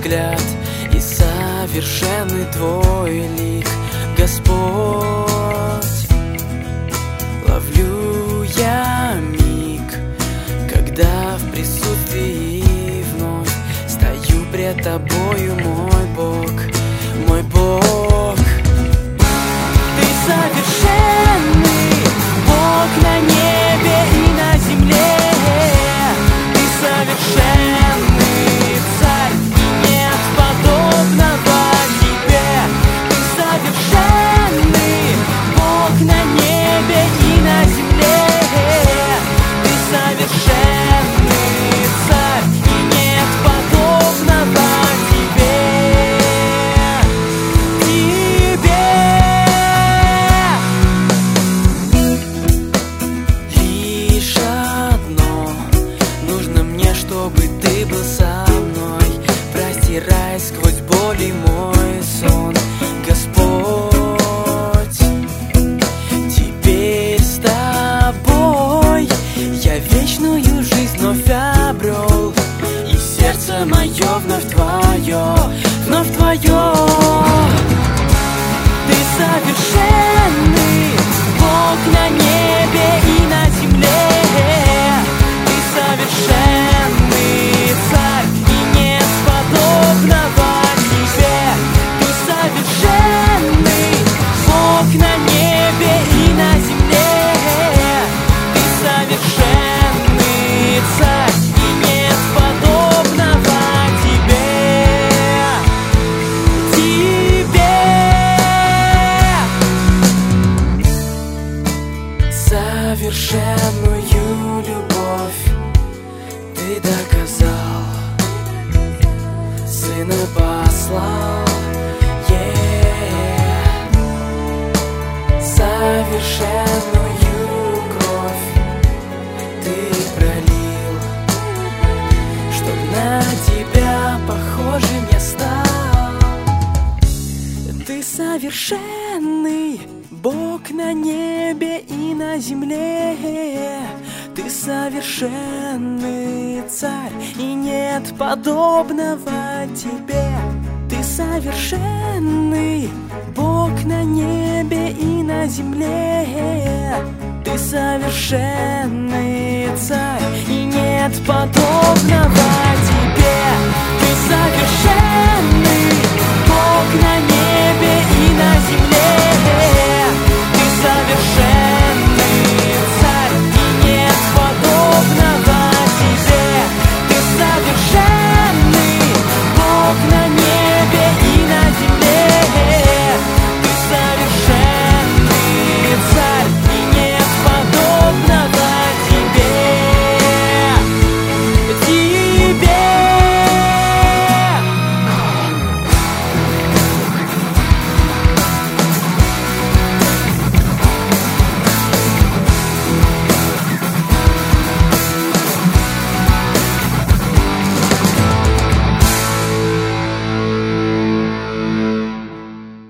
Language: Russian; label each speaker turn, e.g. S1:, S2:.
S1: взгляд, и совершенный Твой лик, Господь. Ловлю я миг, когда в присутствии вновь стою пред Тобою, мой Бог, мой Бог. Ты совершенный Бог на небе и на земле. Ты совершенный Царь, и нет подобного Тебе. Ты совершенный Бог на небе и на земле. Ты совершенный Царь, и нет подобного Тебе. Лишь одно нужно мне, чтобы Ты был со мной, простирай сквозь боли мой сон, Господь. Теперь с Тобой я вечную жизнь вновь обрел, и сердце мое вновь Твое, вновь Твое. Ты совершенный Бог на небе и на земле. Ты совершенный Царь, и нет подобного Тебе. Ты совершенный Бог на небе и на земле. Ты совершенный Царь, и нет подобного Тебе. Совершенную любовь Ты доказал, Сына послал, совершенную кровь Ты пролил, чтоб на Тебя похожим я стал. Ты совершенный Бог на небе и на земле. Ты совершенный Царь, и нет подобного Тебе. Ты совершенный Бог на небе и на земле. Ты совершенный Царь, и нет подобного Тебе. Ты совершенный